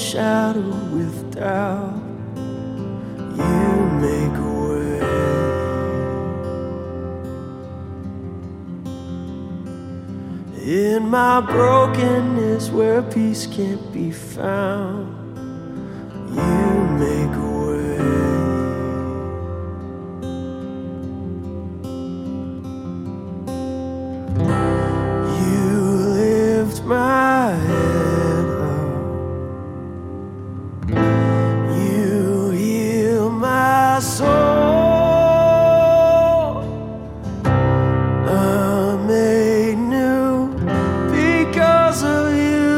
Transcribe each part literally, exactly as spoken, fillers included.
shadow with doubt, you make a way. In my brokenness where peace can't be found, you make a way. You lift my head up, you heal my soul. I'm made new because of you,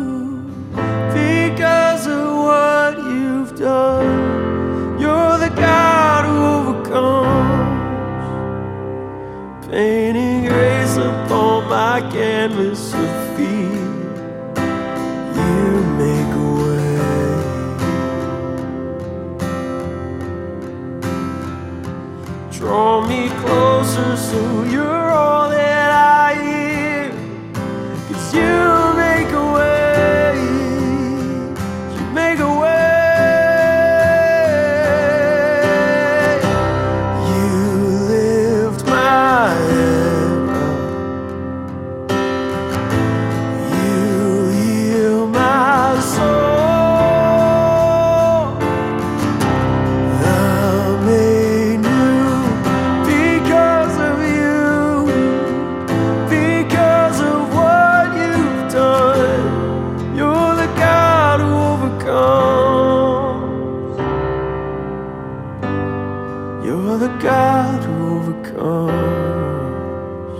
because of what you've done. You're the God who overcomes, painting grace upon my canvas of fear. You make a way. Draw me closer so you're all that I hear, 'cause you make a way, you make a way. You lift my head up, you heal my soul. I'm made new because of you, because of what you've done. You're the God who overcomes, you're the God who overcomes.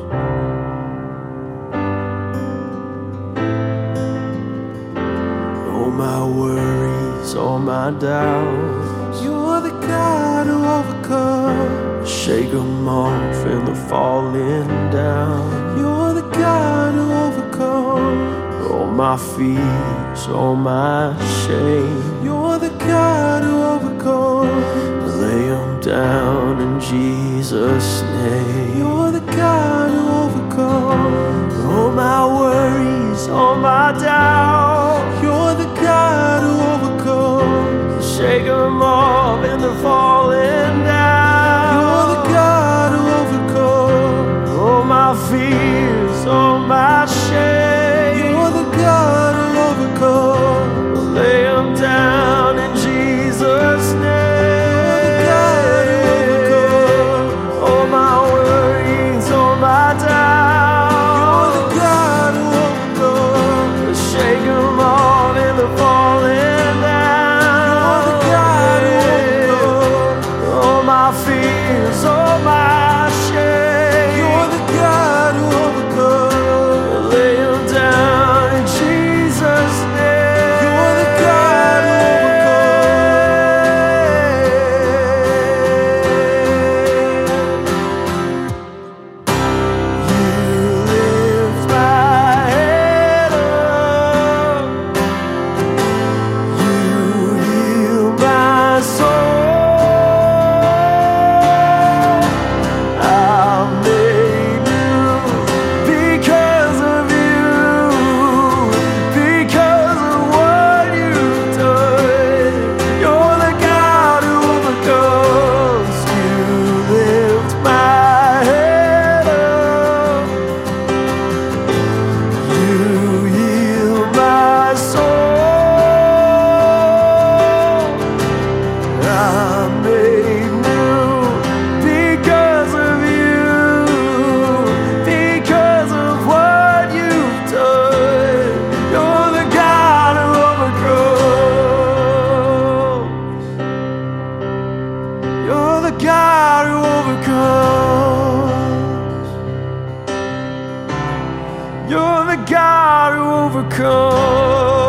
All my worries, all my doubts, you're the God who overcomes. Shake them off in the falling down. You're the God who overcomes. All my fears, all my shame, you're the God who overcomes. Lay them down in Jesus' name. You're the God who overcomes. All my worries, all my doubts, you're the God who overcomes. Shake them off in the falling down. You're the God who overcomes. All my fears, all my shame, you're the God who overcomes. Lay them down in Jesus' name. You're the God who overcomes. All my worries, all my doubts, you're the God who overcomes. Shake them off in the falling down. You're the God who overcomes. All my fears, all my shame, you're the God who overcomes. Lay them down in Jesus' name. You're the God who overcomes. You lift my head up, you heal my soul. I'm made new because of you, because of what you've done. You're the God who overcomes. You lift my head up, you heal my soul. I'm made new because of you, because of what you've done. You're the God who overcomes. You're the God who overcomes. You're the God who overcomes.